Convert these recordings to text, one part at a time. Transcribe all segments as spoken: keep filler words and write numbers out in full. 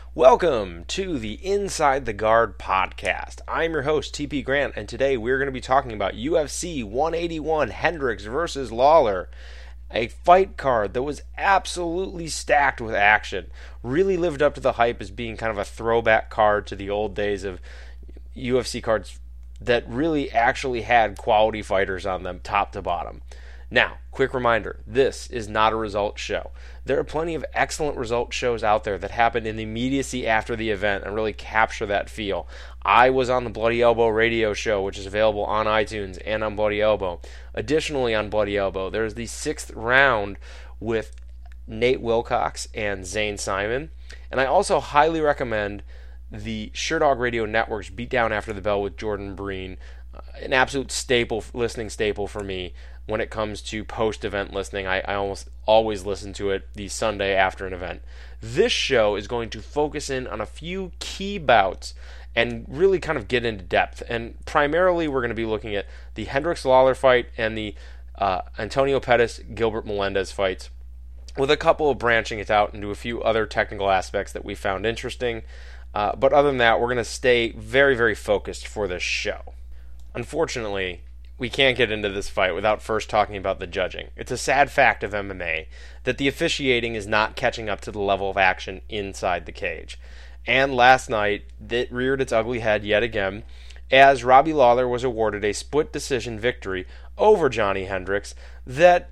Welcome to the Inside the Guard podcast. I'm your host, T P Grant, and today we're going to be talking about U F C one eighty-one Hendricks versus Lawler, a fight card that was absolutely stacked with action. Really lived up to the hype as being kind of a throwback card to the old days of U F C cards that really actually had quality fighters on them, top to bottom. Now, quick reminder, this is not a results show. There are plenty of excellent results shows out there that happen in the immediacy after the event and really capture that feel. I was on the Bloody Elbow radio show, which is available on iTunes and on Bloody Elbow. Additionally, on Bloody Elbow, there's the sixth round with Nate Wilcox and Zane Simon. And I also highly recommend the Sherdog Radio Network's Beatdown After the Bell with Jordan Breen, uh, an absolute staple, listening staple for me. When it comes to post-event listening, I, I almost always listen to it the Sunday after an event. This show is going to focus in on a few key bouts and really kind of get into depth. And primarily, we're going to be looking at the Hendricks-Lawler fight and the uh, Antonio Pettis-Gilbert Melendez fights, with a couple of branching it out into a few other technical aspects that we found interesting. Uh, but other than that, we're going to stay very, very focused for this show. Unfortunately, we can't get into this fight without first talking about the judging. It's a sad fact of M M A that the officiating is not catching up to the level of action inside the cage. And last night, it reared its ugly head yet again, as Robbie Lawler was awarded a split decision victory over Johnny Hendricks that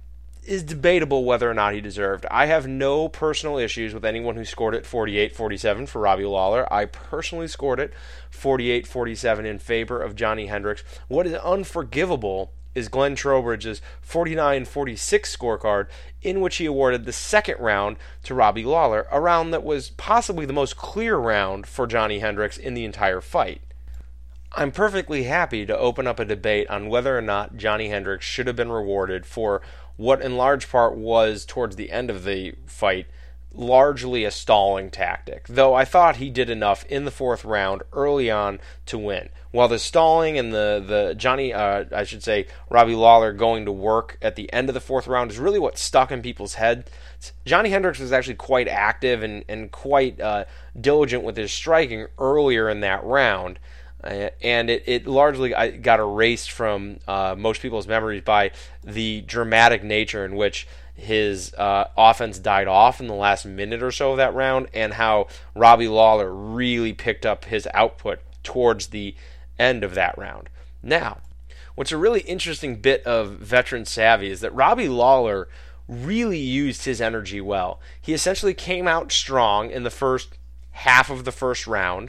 is debatable whether or not he deserved. I have no personal issues with anyone who scored it forty-eight forty-seven for Robbie Lawler. I personally scored it forty-eight forty-seven in favor of Johnny Hendricks. What is unforgivable is Glenn Trowbridge's forty-nine forty-six scorecard, in which he awarded the second round to Robbie Lawler, a round that was possibly the most clear round for Johnny Hendricks in the entire fight. I'm perfectly happy to open up a debate on whether or not Johnny Hendricks should have been rewarded for what in large part was, towards the end of the fight, largely a stalling tactic, though I thought he did enough in the fourth round early on to win. While the stalling and the, the Johnny, uh, I should say, Robbie Lawler going to work at the end of the fourth round is really what stuck in people's heads. Johnny Hendricks was actually quite active and, and quite uh, diligent with his striking earlier in that round. Uh, and it, it largely got erased from uh, most people's memories by the dramatic nature in which his uh, offense died off in the last minute or so of that round, and how Robbie Lawler really picked up his output towards the end of that round. Now, what's a really interesting bit of veteran savvy is that Robbie Lawler really used his energy well. He essentially came out strong in the first half of the first round.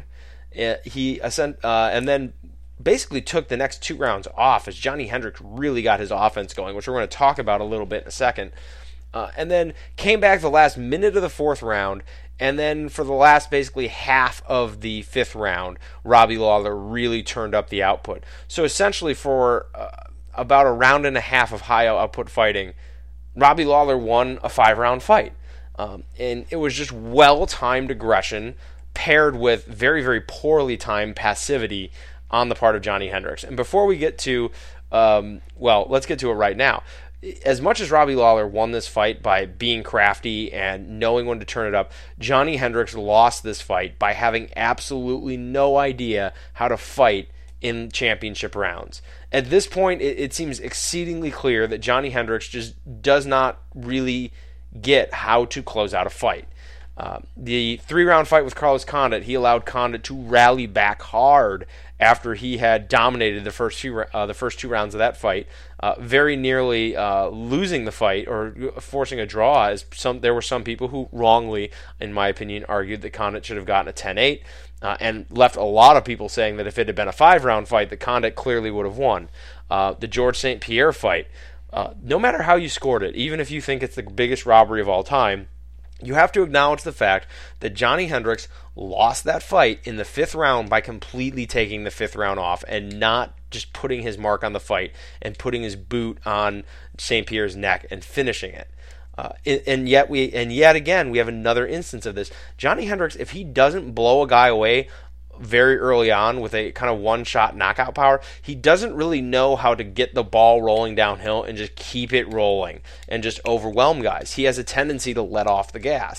He ascend, uh, and then basically took the next two rounds off as Johnny Hendricks really got his offense going, which we're going to talk about a little bit in a second. Uh, and then came back the last minute of the fourth round, and then for the last basically half of the fifth round, Robbie Lawler really turned up the output. So essentially for uh, about a round and a half of high output fighting, Robbie Lawler won a five-round fight. Um, and it was just well-timed aggression, paired with very, very poorly timed passivity on the part of Johnny Hendricks. And before we get to, um, well, let's get to it right now. As much as Robbie Lawler won this fight by being crafty and knowing when to turn it up, Johnny Hendricks lost this fight by having absolutely no idea how to fight in championship rounds. At this point, it, it seems exceedingly clear that Johnny Hendricks just does not really get how to close out a fight. Uh, the three-round fight with Carlos Condit, he allowed Condit to rally back hard after he had dominated the first few, uh, the first two rounds of that fight, uh, very nearly uh, losing the fight or forcing a draw. As some, there were some people who wrongly, in my opinion, argued that Condit should have gotten a ten eight, uh, and left a lot of people saying that if it had been a five-round fight, that Condit clearly would have won. Uh, the George Saint Pierre fight, uh, no matter how you scored it, even if you think it's the biggest robbery of all time, you have to acknowledge the fact that Johnny Hendricks lost that fight in the fifth round by completely taking the fifth round off and not just putting his mark on the fight and putting his boot on Saint Pierre's neck and finishing it. Uh, and yet we, and yet again, we have another instance of this. Johnny Hendricks, if he doesn't blow a guy away very early on with a kind of one-shot knockout power, he doesn't really know how to get the ball rolling downhill and just keep it rolling and just overwhelm guys. He has a tendency to let off the gas.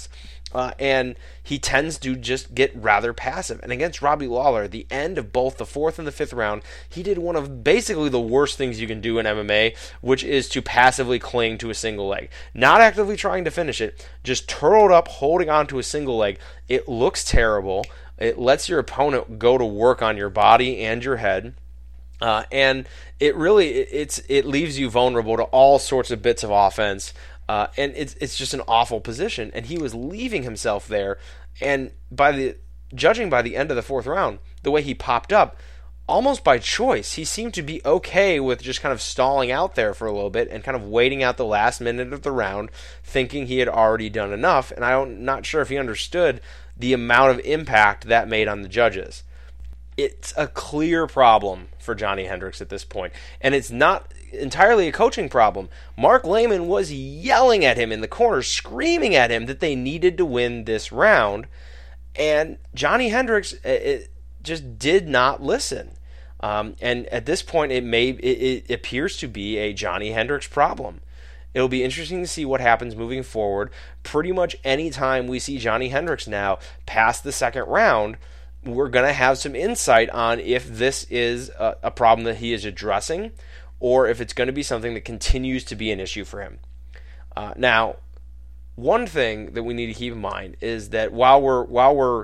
Uh, and he tends to just get rather passive. And against Robbie Lawler, at the end of both the fourth and the fifth round, he did one of basically the worst things you can do in M M A, which is to passively cling to a single leg. Not actively trying to finish it, just turtled up, holding on to a single leg. It looks terrible. It lets your opponent go to work on your body and your head. Uh, and it really, it, it's it leaves you vulnerable to all sorts of bits of offense. Uh, and it's it's just an awful position, and he was leaving himself there. And by the judging by the end of the fourth round, the way he popped up, almost by choice, he seemed to be okay with just kind of stalling out there for a little bit and kind of waiting out the last minute of the round, thinking he had already done enough. And I'm not sure if he understood the amount of impact that made on the judges. It's a clear problem for Johnny Hendricks at this point, and it's not entirely a coaching problem. Mark Lehman was yelling at him in the corner, screaming at him that they needed to win this round, and Johnny Hendricks it just did not listen. Um, and at this point, it may it, it appears to be a Johnny Hendricks problem. It'll be interesting to see what happens moving forward. Pretty much any time we see Johnny Hendricks now past the second round, we're going to have some insight on if this is a, a problem that he is addressing or if it's going to be something that continues to be an issue for him. Uh, now, one thing that we need to keep in mind is that while we're while we're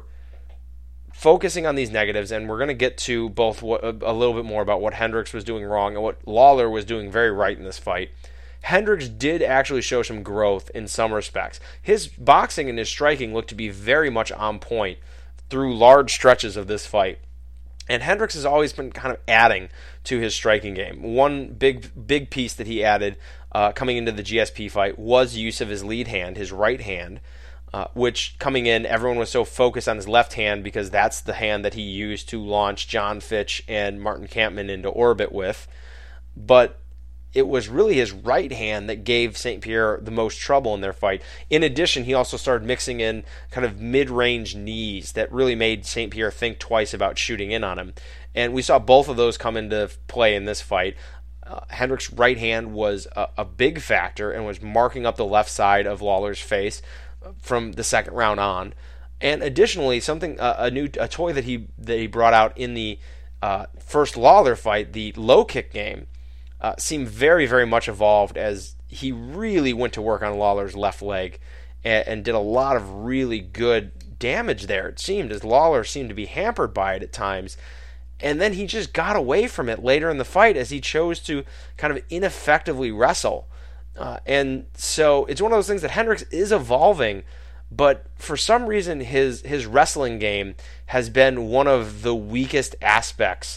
focusing on these negatives, and we're going to get to both what, a little bit more about what Hendricks was doing wrong and what Lawler was doing very right in this fight, Hendricks did actually show some growth in some respects. His boxing and his striking looked to be very much on point through large stretches of this fight. And Hendricks has always been kind of adding to his striking game. One big big piece that he added uh, coming into the G S P fight was use of his lead hand, his right hand, uh, which coming in, everyone was so focused on his left hand because that's the hand that he used to launch John Fitch and Martin Kampmann into orbit with. But it was really his right hand that gave Saint Pierre the most trouble in their fight. In addition, he also started mixing in kind of mid-range knees that really made Saint Pierre think twice about shooting in on him. And we saw both of those come into play in this fight. Uh, Hendricks' right hand was a, a big factor and was marking up the left side of Lawler's face from the second round on. And additionally, something uh, a new a toy that he that he brought out in the uh, first Lawler fight, the low kick game, Uh, seemed very, very much evolved as he really went to work on Lawler's left leg and, and did a lot of really good damage there, it seemed, as Lawler seemed to be hampered by it at times. And then he just got away from it later in the fight as he chose to kind of ineffectively wrestle. Uh, and so it's one of those things that Hendricks is evolving, but for some reason his, his wrestling game has been one of the weakest aspects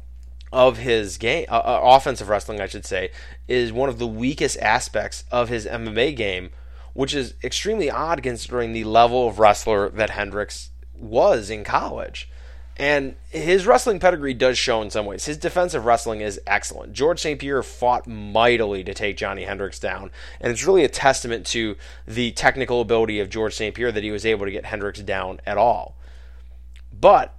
of his game, uh, offensive wrestling, I should say, is one of the weakest aspects of his M M A game, which is extremely odd considering the level of wrestler that Hendricks was in college. And his wrestling pedigree does show in some ways. His defensive wrestling is excellent. George Saint Pierre fought mightily to take Johnny Hendricks down, and it's really a testament to the technical ability of George Saint Pierre that he was able to get Hendricks down at all. But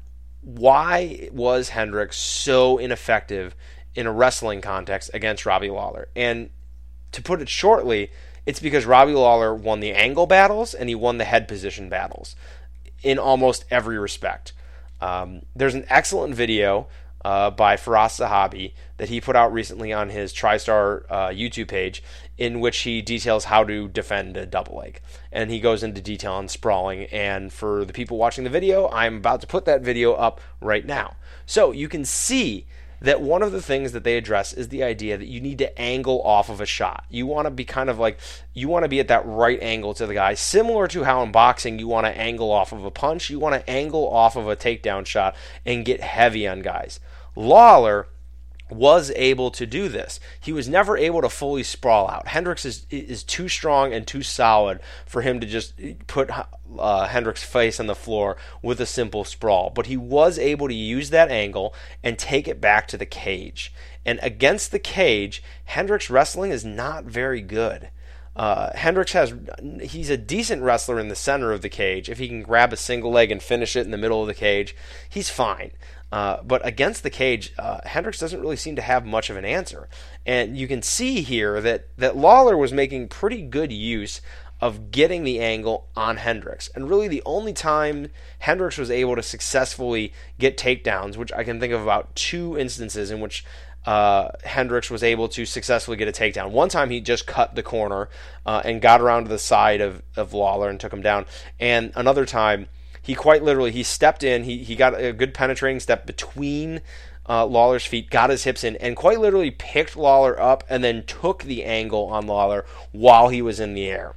why was Hendricks so ineffective in a wrestling context against Robbie Lawler? And to put it shortly, it's because Robbie Lawler won the angle battles and he won the head position battles in almost every respect. Um, there's an excellent video uh, by Firas Zahabi that he put out recently on his TriStar uh, YouTube page, in which he details how to defend a double leg. And he goes into detail on sprawling. And for the people watching the video, I'm about to put that video up right now. So you can see that one of the things that they address is the idea that you need to angle off of a shot. You want to be kind of like, you want to be at that right angle to the guy, similar to how in boxing you want to angle off of a punch, you want to angle off of a takedown shot and get heavy on guys. Lawler was able to do this. He was never able to fully sprawl out. Hendricks is is too strong and too solid for him to just put uh, Hendricks' face on the floor with a simple sprawl. But he was able to use that angle and take it back to the cage. And against the cage, Hendricks' wrestling is not very good. Uh, Hendricks has, he's a decent wrestler in the center of the cage. If he can grab a single leg and finish it in the middle of the cage, he's fine. Uh, but against the cage, uh, Hendricks doesn't really seem to have much of an answer. And you can see here that, that Lawler was making pretty good use of getting the angle on Hendricks. And really the only time Hendricks was able to successfully get takedowns, which I can think of about two instances in which uh, Hendricks was able to successfully get a takedown. One time he just cut the corner uh, and got around to the side of, of Lawler and took him down. And another time, he quite literally, he stepped in, he, he got a good penetrating step between uh, Lawler's feet, got his hips in, and quite literally picked Lawler up and then took the angle on Lawler while he was in the air.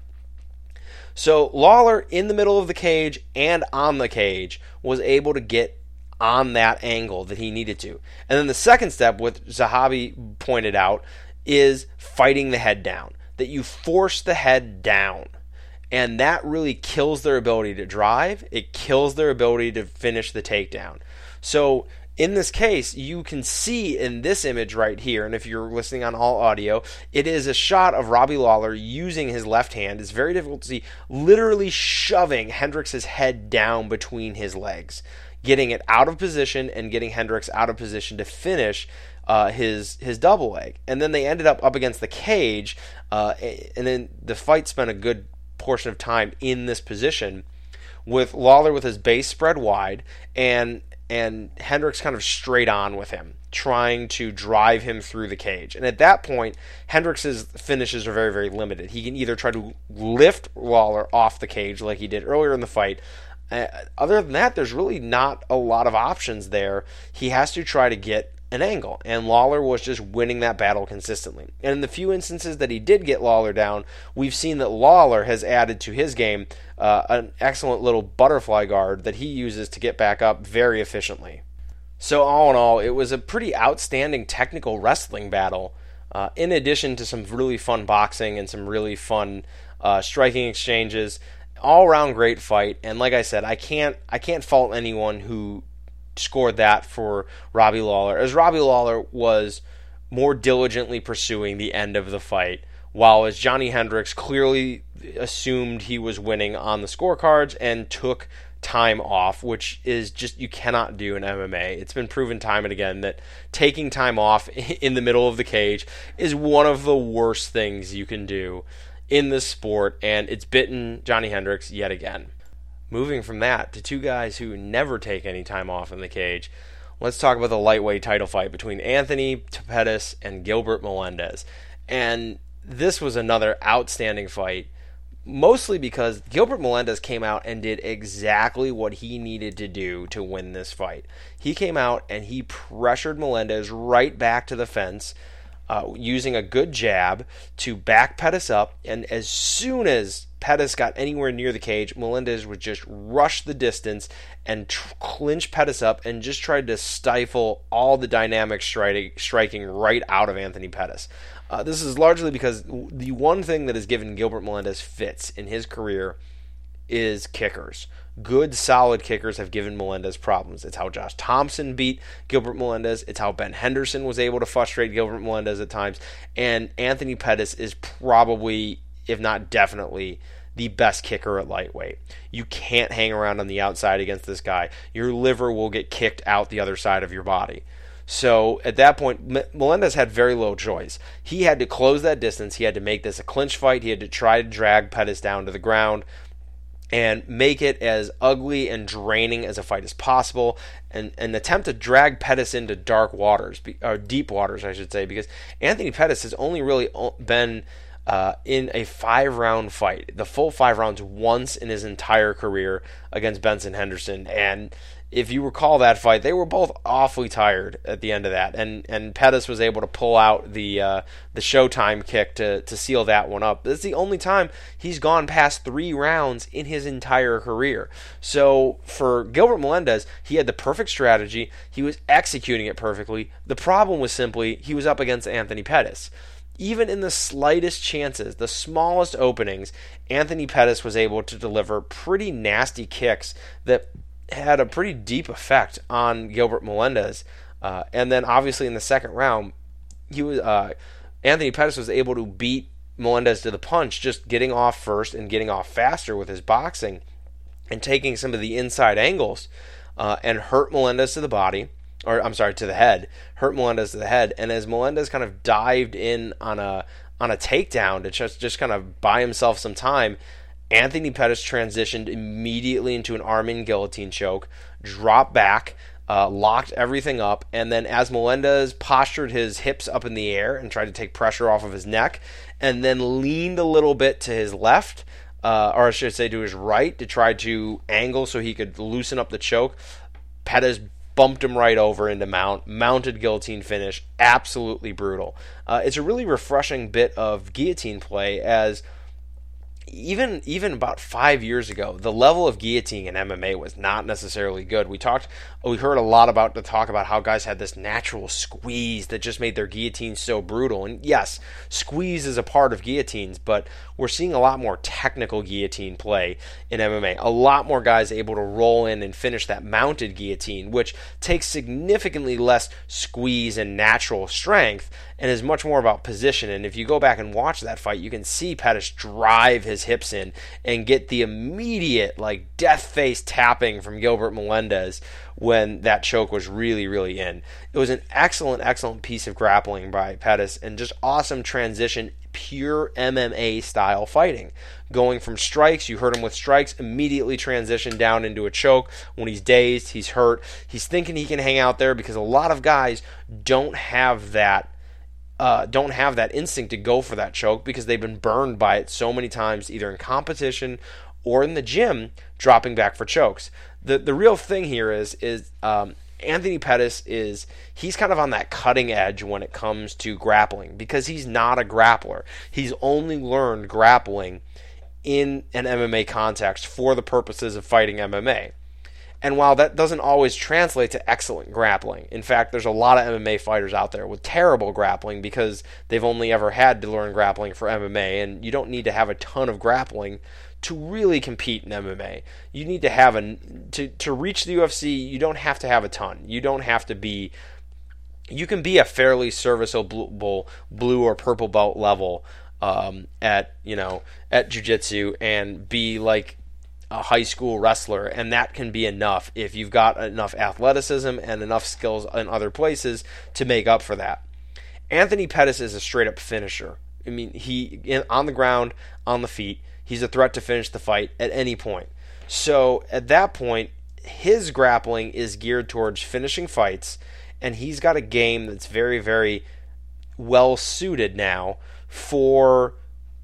So Lawler, in the middle of the cage and on the cage, was able to get on that angle that he needed to. And then the second step, what Zahabi pointed out, is fighting the head down. That you force the head down. And that really kills their ability to drive. It kills their ability to finish the takedown. So in this case, you can see in this image right here, and if you're listening on all audio, it is a shot of Robbie Lawler using his left hand. It's very difficult to see, literally shoving Hendricks' head down between his legs, getting it out of position and getting Hendricks out of position to finish uh, his his double leg. And then they ended up up against the cage, uh, and then the fight spent a good portion of time in this position with Lawler with his base spread wide and and Hendricks kind of straight on with him, trying to drive him through the cage. And at that point, Hendricks' finishes are very, very limited. He can either try to lift Lawler off the cage like he did earlier in the fight. Uh, other than that, there's really not a lot of options there. He has to try to get an angle, and Lawler was just winning that battle consistently. And in the few instances that he did get Lawler down, we've seen that Lawler has added to his game uh, an excellent little butterfly guard that he uses to get back up very efficiently. So all in all, it was a pretty outstanding technical wrestling battle, uh, in addition to some really fun boxing and some really fun uh, striking exchanges. All-around great fight, and like I said, I can't I can't fault anyone who scored that for Robbie Lawler, as Robbie Lawler was more diligently pursuing the end of the fight, while as Johnny Hendricks clearly assumed he was winning on the scorecards and took time off, which is just, you cannot do in M M A. It's been proven time and again that taking time off in the middle of the cage is one of the worst things you can do in this sport, and it's bitten Johnny Hendricks yet again. Moving from that to two guys who never take any time off in the cage, let's talk about the lightweight title fight between Anthony Pettis and Gilbert Melendez. And this was another outstanding fight, mostly because Gilbert Melendez came out and did exactly what he needed to do to win this fight. He came out and he pressured Melendez right back to the fence, uh, using a good jab to back Pettis up, and as soon as Pettis got anywhere near the cage, Melendez would just rush the distance and tr- clinch Pettis up and just tried to stifle all the dynamic stri- striking right out of Anthony Pettis. Uh, this is largely because the one thing that has given Gilbert Melendez fits in his career is kickers. Good, solid kickers have given Melendez problems. It's how Josh Thompson beat Gilbert Melendez. It's how Ben Henderson was able to frustrate Gilbert Melendez at times. And Anthony Pettis is probably, if not definitely, the best kicker at lightweight. You can't hang around on the outside against this guy. Your liver will get kicked out the other side of your body. So at that point, Melendez had very little choice. He had to close that distance. He had to make this a clinch fight. He had to try to drag Pettis down to the ground and make it as ugly and draining as a fight as possible, and, and attempt to drag Pettis into dark waters, or deep waters, I should say, because Anthony Pettis has only really been Uh, in a five-round fight, the full five rounds once in his entire career against Benson Henderson. And if you recall that fight, they were both awfully tired at the end of that. And and Pettis was able to pull out the uh, the Showtime kick to, to seal that one up. This is the only time he's gone past three rounds in his entire career. So for Gilbert Melendez, he had the perfect strategy. He was executing it perfectly. The problem was simply he was up against Anthony Pettis. Even in the slightest chances, the smallest openings, Anthony Pettis was able to deliver pretty nasty kicks that had a pretty deep effect on Gilbert Melendez. Uh, and then obviously in the second round, he was uh, Anthony Pettis was able to beat Melendez to the punch, just getting off first and getting off faster with his boxing and taking some of the inside angles uh, and hurt Melendez to the body. Or I'm sorry, to the head, hurt Melendez to the head, and as Melendez kind of dived in on a on a takedown to just, just kind of buy himself some time. Anthony Pettis transitioned immediately into an arm-in guillotine choke, dropped back, uh, locked everything up, and then as Melendez postured his hips up in the air and tried to take pressure off of his neck, and then leaned a little bit to his left, uh, or I should say to his right, to try to angle so he could loosen up the choke, Pettis bumped him right over into mount, mounted guillotine finish, absolutely brutal. Uh, it's a really refreshing bit of guillotine play, as even even about five years ago, the level of guillotining in M M A was not necessarily good. We talked, we heard a lot about the talk about how guys had this natural squeeze that just made their guillotines so brutal. And yes, squeeze is a part of guillotines, but we're seeing a lot more technical guillotine play in M M A. A lot more guys able to roll in and finish that mounted guillotine, which takes significantly less squeeze and natural strength and is much more about position. And if you go back and watch that fight, you can see Pettis drive his hips in and get the immediate like death face tapping from Gilbert Melendez when that choke was really, really in. It was an excellent, excellent piece of grappling by Pettis and just awesome transition, pure M M A style fighting. Going from strikes, you heard him with strikes, immediately transition down into a choke. When he's dazed, he's hurt, he's thinking he can hang out there, because a lot of guys don't have that Uh, don't have that instinct to go for that choke because they've been burned by it so many times, either in competition or in the gym, dropping back for chokes. The the real thing here is is um, Anthony Pettis is he's kind of on that cutting edge when it comes to grappling, because he's not a grappler. He's only learned grappling in an M M A context for the purposes of fighting M M A. And while that doesn't always translate to excellent grappling, in fact, there's a lot of M M A fighters out there with terrible grappling because they've only ever had to learn grappling for M M A, and you don't need to have a ton of grappling to really compete in M M A. You need to have a to to reach the U F C. You don't have to have a ton. You don't have to be. You can be a fairly serviceable blue or purple belt level um, at you know at jiu-jitsu and be like a high school wrestler, and that can be enough if you've got enough athleticism and enough skills in other places to make up for that. Anthony Pettis is a straight up finisher. I mean, he in, on the ground, on the feet, he's a threat to finish the fight at any point. So at that point, his grappling is geared towards finishing fights, and he's got a game that's very, very well suited now for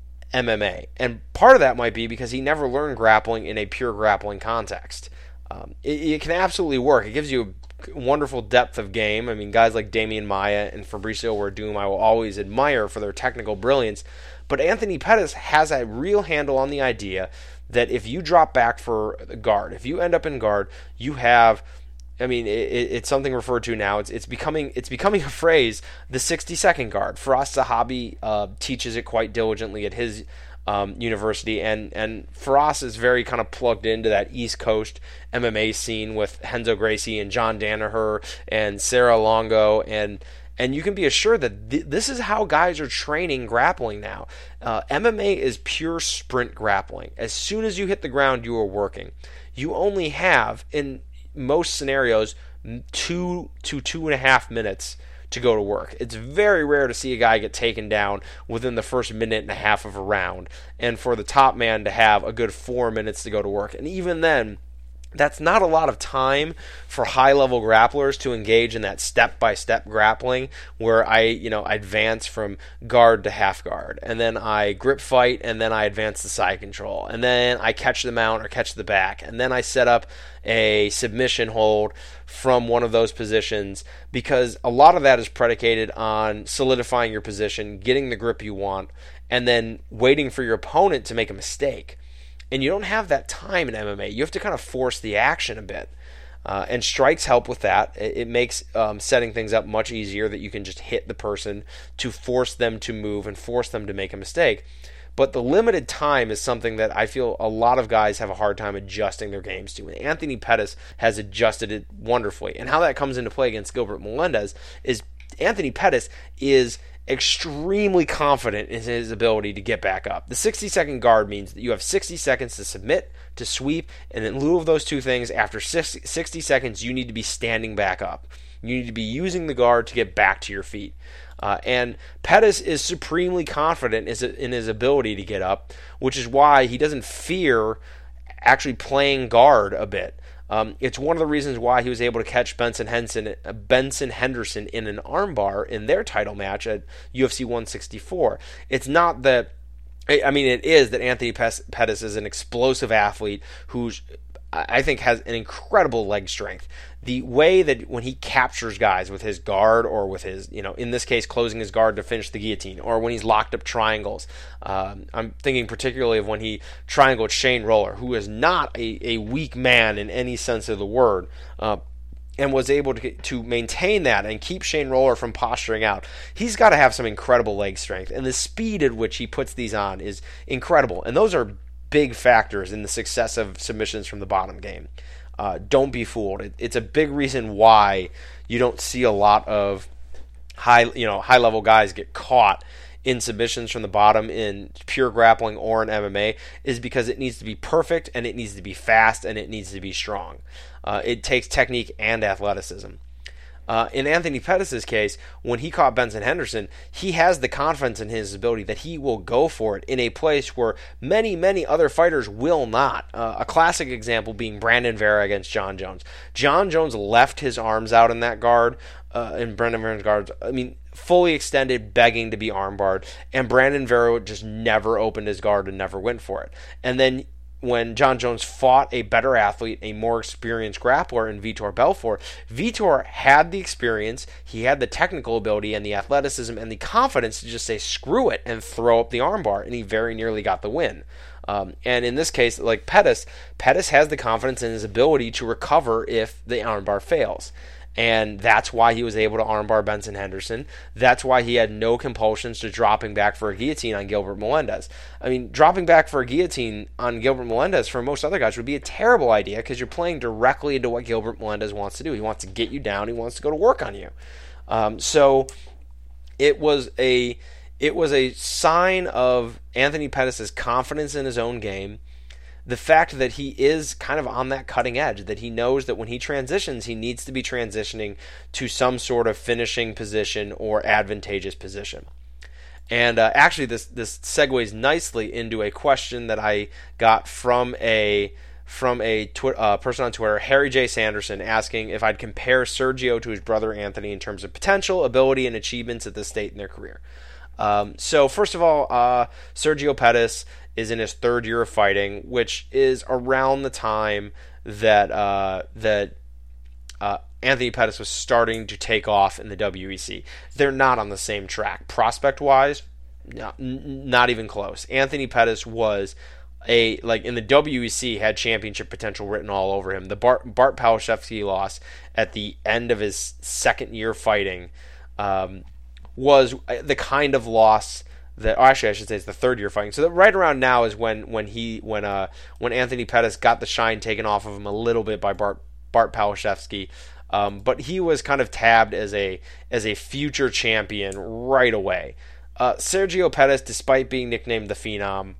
M M A. And part of that might be because he never learned grappling in a pure grappling context. Um, it, it can absolutely work. It gives you a wonderful depth of game. I mean, guys like Damian Maia and Fabricio Werdum I will always admire for their technical brilliance. But Anthony Pettis has a real handle on the idea that if you drop back for guard, if you end up in guard, you have... I mean, it, it's something referred to now. It's it's becoming it's becoming a phrase. The sixty second guard. Firas Zahabi uh, teaches it quite diligently at his um, university, and and Firas is very kind of plugged into that East Coast M M A scene with Renzo Gracie and John Danaher and Sarah Longo, and and you can be assured that th- this is how guys are training grappling now. Uh, M M A is pure sprint grappling. As soon as you hit the ground, you are working. You only have in most scenarios two to two and a half minutes to go to work. It's very rare to see a guy get taken down within the first minute and a half of a round, and for the top man to have a good four minutes to go to work. And even then, that's not a lot of time for high-level grapplers to engage in that step-by-step grappling where I, you know, advance from guard to half guard, and then I grip fight, and then I advance the side control, and then I catch the mount or catch the back, and then I set up a submission hold from one of those positions, because a lot of that is predicated on solidifying your position, getting the grip you want, and then waiting for your opponent to make a mistake. And you don't have that time in M M A. You have to kind of force the action a bit. Uh, and strikes help with that. It, it makes um, setting things up much easier, that you can just hit the person to force them to move and force them to make a mistake. But the limited time is something that I feel a lot of guys have a hard time adjusting their games to. And Anthony Pettis has adjusted it wonderfully. And how that comes into play against Gilbert Melendez is Anthony Pettis is extremely confident in his ability to get back up. The sixty second guard means that you have sixty seconds to submit, to sweep, and in lieu of those two things, after sixty seconds, you need to be standing back up. You need to be using the guard to get back to your feet. Uh, and Pettis is supremely confident in his ability to get up, which is why he doesn't fear actually playing guard a bit. Um, it's one of the reasons why he was able to catch Benson Henderson, Benson Henderson in an armbar in their title match at U F C one sixty-four. It's not that, I mean, it is that Anthony Pettis is an explosive athlete who's, I think, has an incredible leg strength. The way that when he captures guys with his guard, or with his, you know, in this case, closing his guard to finish the guillotine, or when he's locked up triangles. Um, I'm thinking particularly of when he triangled Shane Roller, who is not a, a weak man in any sense of the word, uh, and was able to to maintain that and keep Shane Roller from posturing out. He's got to have some incredible leg strength, and the speed at which he puts these on is incredible. And those are big factors in the success of submissions from the bottom game. Uh, don't be fooled. It, it's a big reason why you don't see a lot of high, you know, high-level guys get caught in submissions from the bottom in pure grappling or in M M A, is because it needs to be perfect, and it needs to be fast, and it needs to be strong. Uh, it takes technique and athleticism. Uh, in Anthony Pettis' case, when he caught Benson Henderson, he has the confidence in his ability that he will go for it in a place where many, many other fighters will not. Uh, a classic example being Brandon Vera against John Jones. John Jones left his arms out in that guard, uh, in Brandon Vera's guards. I mean, fully extended, begging to be armbarred, and Brandon Vera just never opened his guard and never went for it. And then when John Jones fought a better athlete, a more experienced grappler in Vitor Belfort, Vitor had the experience, he had the technical ability and the athleticism and the confidence to just say screw it and throw up the armbar, and he very nearly got the win. Um, and in this case, like Pettis, Pettis has the confidence in his ability to recover if the armbar fails. And that's why he was able to armbar Benson Henderson. That's why he had no compulsions to dropping back for a guillotine on Gilbert Melendez. I mean, dropping back for a guillotine on Gilbert Melendez for most other guys would be a terrible idea, because you're playing directly into what Gilbert Melendez wants to do. He wants to get you down. He wants to go to work on you. Um, so it was a it was a sign of Anthony Pettis' confidence in his own game. The fact that he is kind of on that cutting edge, that he knows that when he transitions, he needs to be transitioning to some sort of finishing position or advantageous position. And uh, actually, this this segues nicely into a question that I got from a from a twi- uh, person on Twitter, Harry J. Sanderson, asking if I'd compare Sergio to his brother Anthony in terms of potential, ability, and achievements at this state in their career. Um, so first of all, uh, Sergio Pettis is in his third year of fighting, which is around the time that uh, that uh, Anthony Pettis was starting to take off in the W E C. They're not on the same track. Prospect-wise, no, n- not even close. Anthony Pettis was a, like in the W E C, had championship potential written all over him. The Bart, Bart Palashevsky loss at the end of his second year fighting um, was the kind of loss that, or actually I should say it's the third year fighting. So that right around now is when when he when uh when Anthony Pettis got the shine taken off of him a little bit by Bart Bart Palashevsky. Um, but he was kind of tabbed as a as a future champion right away. Uh, Sergio Pettis, despite being nicknamed the Phenom,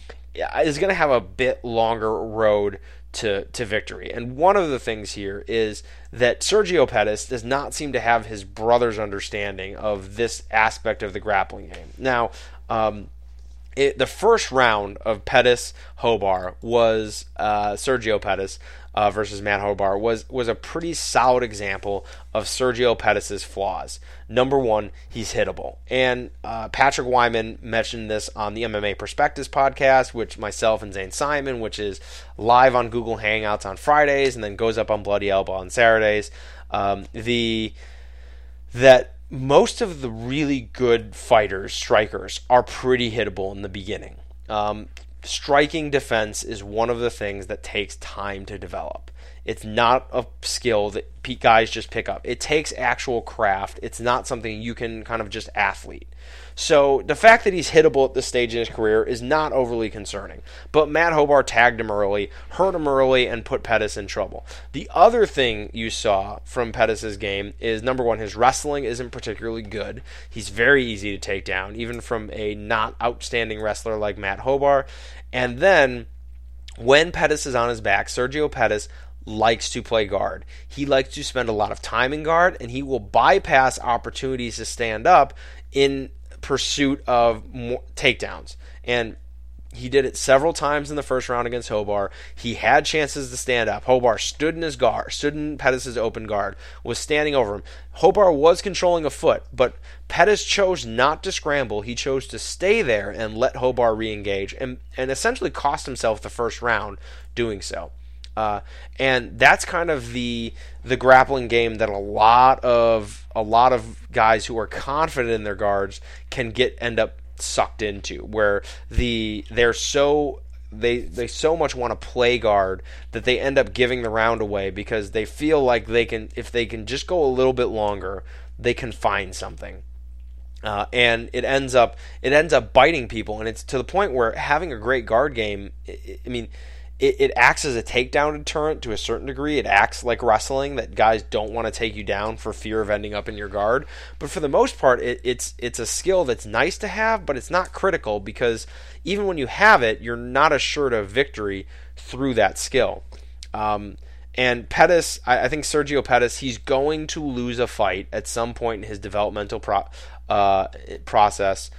is going to have a bit longer road to to victory. And one of the things here is that Sergio Pettis does not seem to have his brother's understanding of this aspect of the grappling game. Now, um, it, the first round of Pettis Hobar was uh, Sergio Pettis uh, versus Matt Hobar was was a pretty solid example of Sergio Pettis' flaws. Number one, he's hittable, and uh, Patrick Wyman mentioned this on the M M A Perspectives podcast, which myself and Zane Simon, which is live on Google Hangouts on Fridays and then goes up on Bloody Elbow on Saturdays. Um, the that most of the really good fighters, strikers, are pretty hittable in the beginning. Um, striking defense is one of the things that takes time to develop. It's not a skill that guys just pick up. It takes actual craft. It's not something you can kind of just athlete. So the fact that he's hittable at this stage in his career is not overly concerning. But Matt Hobart tagged him early, hurt him early, and put Pettis in trouble. The other thing you saw from Pettis' game is, number one, his wrestling isn't particularly good. He's very easy to take down, even from a not outstanding wrestler like Matt Hobart. And then, when Pettis is on his back, Sergio Pettis likes to play guard. He likes to spend a lot of time in guard, and he will bypass opportunities to stand up in pursuit of more takedowns. And he did it several times in the first round against Hobart. He had chances to stand up. Hobart stood in his guard, stood in Pettis' open guard, was standing over him. Hobart was controlling a foot, but Pettis chose not to scramble. He chose to stay there and let Hobart re-engage, and, and essentially cost himself the first round doing so. Uh, and that's kind of the the grappling game that a lot of a lot of guys who are confident in their guards can get end up sucked into, where the they're so they they so much want to play guard that they end up giving the round away because they feel like they can, if they can just go a little bit longer, they can find something. Uh, and it ends up it ends up biting people, and it's to the point where having a great guard game, I, I mean. It, it acts as a takedown deterrent to a certain degree. It acts like wrestling, that guys don't want to take you down for fear of ending up in your guard. But for the most part, it, it's it's a skill that's nice to have, but it's not critical, because even when you have it, you're not assured of victory through that skill. Um, and Pettis, I, I think Sergio Pettis, he's going to lose a fight at some point in his developmental pro, uh, process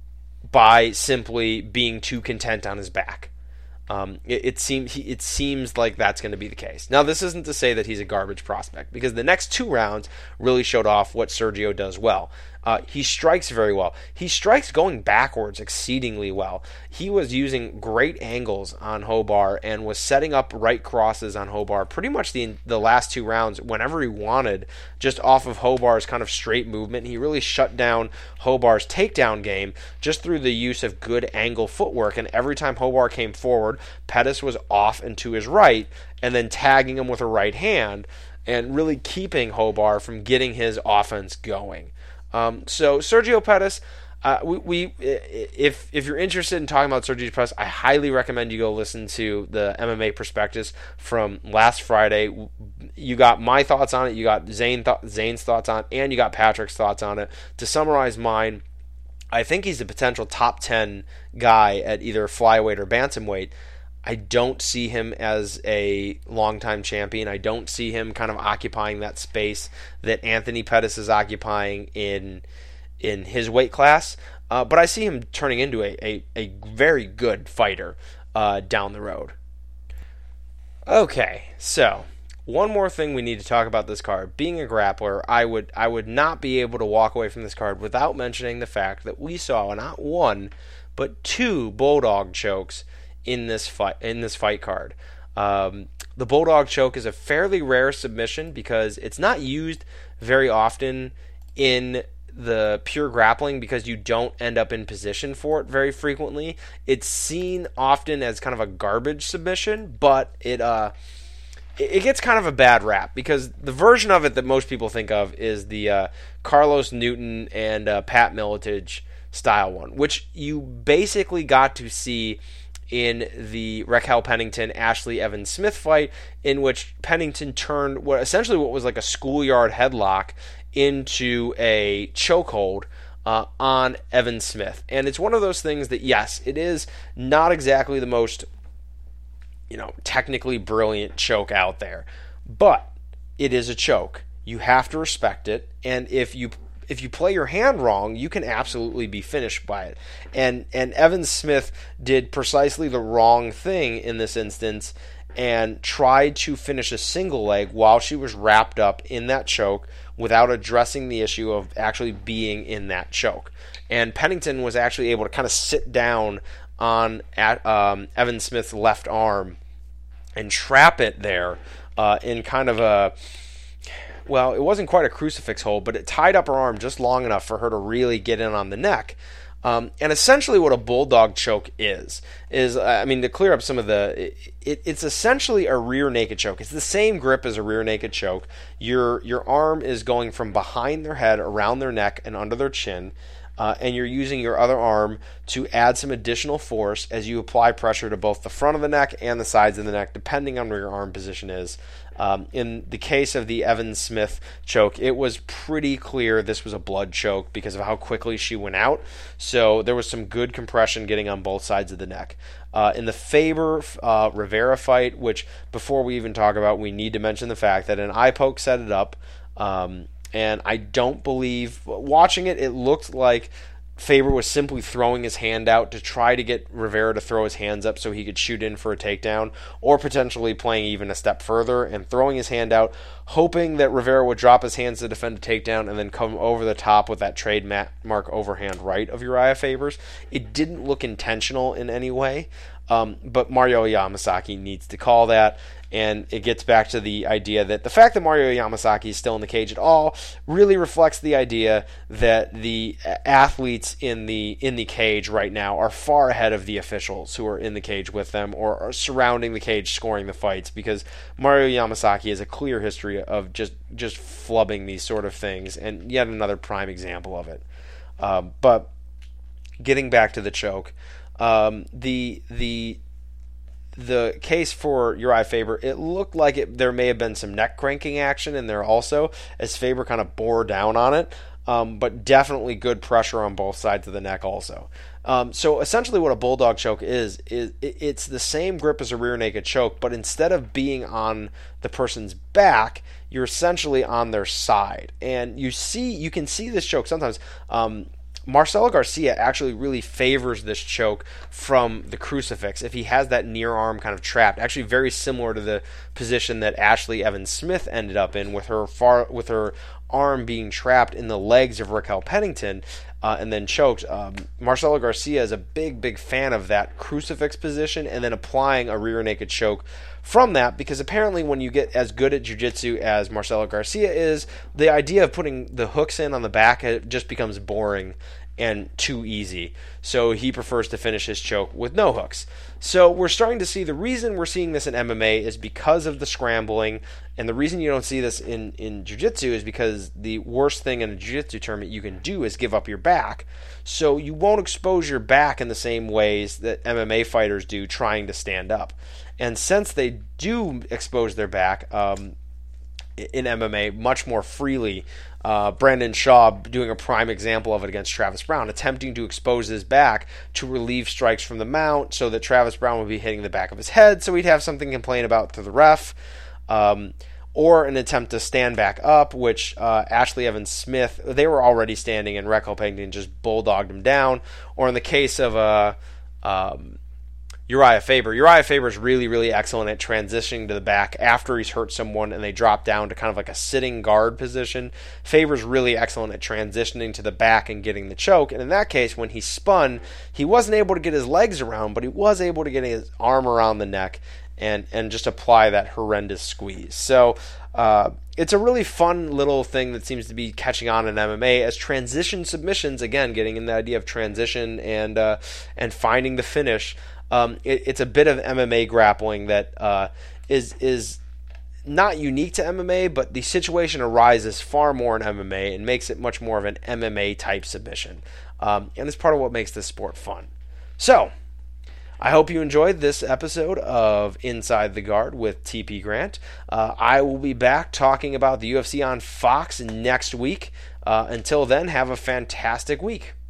by simply being too content on his back. Um, it, it seems it seems like that's going to be the case. Now, this isn't to say that he's a garbage prospect, because the next two rounds really showed off what Sergio does well. Uh, he strikes very well. He strikes going backwards exceedingly well. He was using great angles on Hobart and was setting up right crosses on Hobart pretty much the the last two rounds whenever he wanted, just off of Hobart's kind of straight movement. He really shut down Hobart's takedown game just through the use of good angle footwork, and every time Hobart came forward, Pettis was off and to his right, and then tagging him with a right hand, and really keeping Hobart from getting his offense going. Um, so Sergio Pettis, uh, we, we if if you're interested in talking about Sergio Pettis, I highly recommend you go listen to the M M A Prospectus from last Friday. You got my thoughts on it, you got Zane th- Zane's thoughts on it, and you got Patrick's thoughts on it. To summarize mine, I think he's a potential top ten guy at either flyweight or bantamweight. I don't see him as a longtime champion. I don't see him kind of occupying that space that Anthony Pettis is occupying in in his weight class. Uh, but I see him turning into a, a, a very good fighter uh, down the road. Okay, so one more thing we need to talk about this card. Being a grappler, I would I would not be able to walk away from this card without mentioning the fact that we saw not one, but two Bulldog chokes in this fight in this fight card. Um, the Bulldog choke is a fairly rare submission because it's not used very often in the pure grappling, because you don't end up in position for it very frequently. It's seen often as kind of a garbage submission, but it uh it gets kind of a bad rap, because the version of it that most people think of is the uh, Carlos Newton and uh, Pat Miletich style one, which you basically got to see in the Raquel Pennington Ashley Evans Smith fight, in which Pennington turned what essentially what was like a schoolyard headlock into a chokehold uh, on Evans Smith. And it's one of those things that, yes, it is not exactly the most, you know, technically brilliant choke out there, but it is a choke. You have to respect it, and if you if you play your hand wrong, you can absolutely be finished by it. And and Evan Smith did precisely the wrong thing in this instance and tried to finish a single leg while she was wrapped up in that choke without addressing the issue of actually being in that choke. And Pennington was actually able to kind of sit down on at um, Evan Smith's left arm and trap it there uh, in kind of a... Well, it wasn't quite a crucifix hold, but it tied up her arm just long enough for her to really get in on the neck. Um, and essentially what a bulldog choke is, is, I mean, to clear up some of the, it, it's essentially a rear naked choke. It's the same grip as a rear naked choke. Your, your arm is going from behind their head, around their neck, and under their chin. Uh, and you're using your other arm to add some additional force as you apply pressure to both the front of the neck and the sides of the neck, depending on where your arm position is. Um, in the case of the Evan Smith choke, it was pretty clear this was a blood choke because of how quickly she went out. So there was some good compression getting on both sides of the neck. Uh, in the Faber uh, Rivera fight, which before we even talk about, we need to mention the fact that an eye poke set it up. Um, And I don't believe, watching it, it looked like Faber was simply throwing his hand out to try to get Rivera to throw his hands up so he could shoot in for a takedown, or potentially playing even a step further and throwing his hand out, hoping that Rivera would drop his hands to defend a takedown and then come over the top with that trademark overhand right of Uriah Faber's. It didn't look intentional in any way, um, but Mario Yamasaki needs to call that. And it gets back to the idea that the fact that Mario Yamasaki is still in the cage at all really reflects the idea that the athletes in the in the cage right now are far ahead of the officials who are in the cage with them or are surrounding the cage scoring the fights, because Mario Yamasaki has a clear history of just, just flubbing these sort of things, and yet another prime example of it. Uh, but getting back to the choke, um, the the The case for Uriah Faber, it looked like it, there may have been some neck cranking action in there also, as Faber kind of bore down on it, um, but definitely good pressure on both sides of the neck also. Um, so essentially what a bulldog choke is, is it's the same grip as a rear naked choke, but instead of being on the person's back, you're essentially on their side. And you see, you can see this choke sometimes. Um, Marcelo Garcia actually really favors this choke from the crucifix if he has that near arm kind of trapped. Actually, very similar to the position that Ashley Evans Smith ended up in, with her far with her arm being trapped in the legs of Raquel Pennington uh, and then choked. Um, Marcelo Garcia is a big, big fan of that crucifix position and then applying a rear naked choke from that, because apparently when you get as good at jiu-jitsu as Marcelo Garcia is, the idea of putting the hooks in on the back, it just becomes boring and too easy. So he prefers to finish his choke with no hooks. So we're starting to see, the reason we're seeing this in M M A is because of the scrambling, and the reason you don't see this in, in jiu-jitsu is because the worst thing in a jiu-jitsu tournament you can do is give up your back. So you won't expose your back in the same ways that M M A fighters do trying to stand up. And since they do expose their back um, in M M A much more freely, uh, Brandon Shaw doing a prime example of it against Travis Brown, attempting to expose his back to relieve strikes from the mount so that Travis Brown would be hitting the back of his head so he'd have something to complain about to the ref. Um, or an attempt to stand back up, which uh, Ashley Evans Smith, they were already standing and Raquel Pennington just bulldogged him down. Or in the case of uh, um, Uriah Faber, Uriah Faber is really, really excellent at transitioning to the back after he's hurt someone and they drop down to kind of like a sitting guard position. Faber's really excellent at transitioning to the back and getting the choke. And in that case, when he spun, he wasn't able to get his legs around, but he was able to get his arm around the neck and and just apply that horrendous squeeze. So uh, it's a really fun little thing that seems to be catching on in M M A as transition submissions, again, getting in the idea of transition and uh, and finding the finish. Um, it, it's a bit of M M A grappling that uh, is is not unique to M M A, but the situation arises far more in M M A and makes it much more of an M M A type submission. Um, and it's part of what makes this sport fun. So, I hope you enjoyed this episode of Inside the Guard with T P Grant. Uh, I will be back talking about the U F C on Fox next week. Uh, until then, have a fantastic week.